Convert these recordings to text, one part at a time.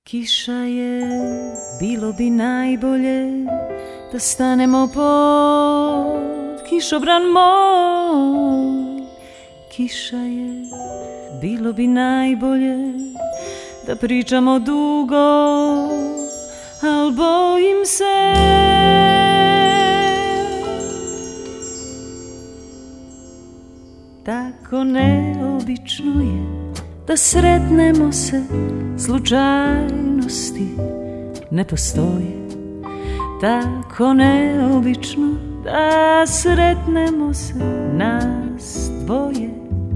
Kiša je, bilo bi najbolje da stanemo pod kišobran moj. Kiša je, bilo bi najbolje da pričamo dugo, al bojim se. Tako neobično je da sretnemo se, slučajnosti ne postoje. Tako neobično da sretnemo se nas dvoje.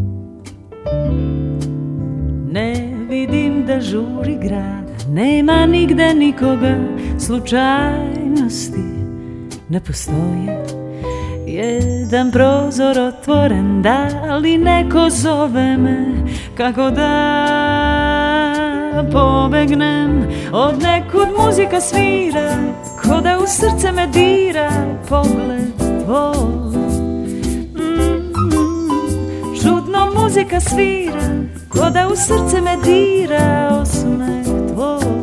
Ne vidim da žuri grad, nema nigde nikoga, slučajnosti ne postoje. Jedan prozor otvoren, da li neko zove me, kako da pobegnem. Od nekud muzika svira, ko da u srce me dira pogled tvoj. Čudno muzika svira, ko da u srce me dira osmeh tvoj.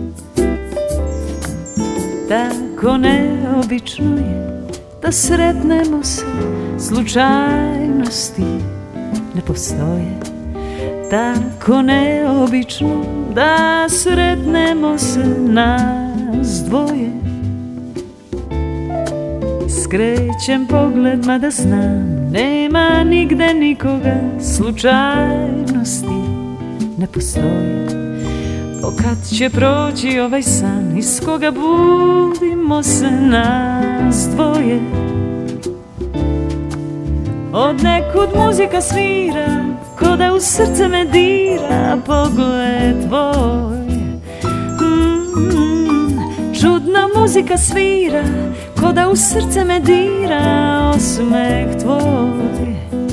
Tako neobično je da sretnemo se, slučajnosti ne postoje. Tako neobično da sretnemo se nas dvoje. Skrećem pogled mada znam, nema nigde nikoga, slučajnosti ne postoje. Kad će proći ovaj san iz koga budimo se nas dvoje. Od nekud muzika svira, ko da u srce me dira pogled tvoj. Čudna muzika svira, ko da u srce me dira osmeh tvoj.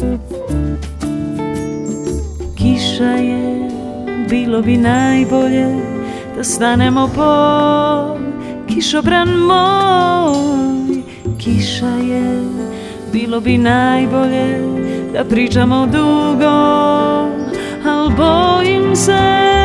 Kiša je, bilo bi najbolje da stanemo pod kišobran moj. Kiša je, bilo bi najbolje da pričamo dugo, al bojim se.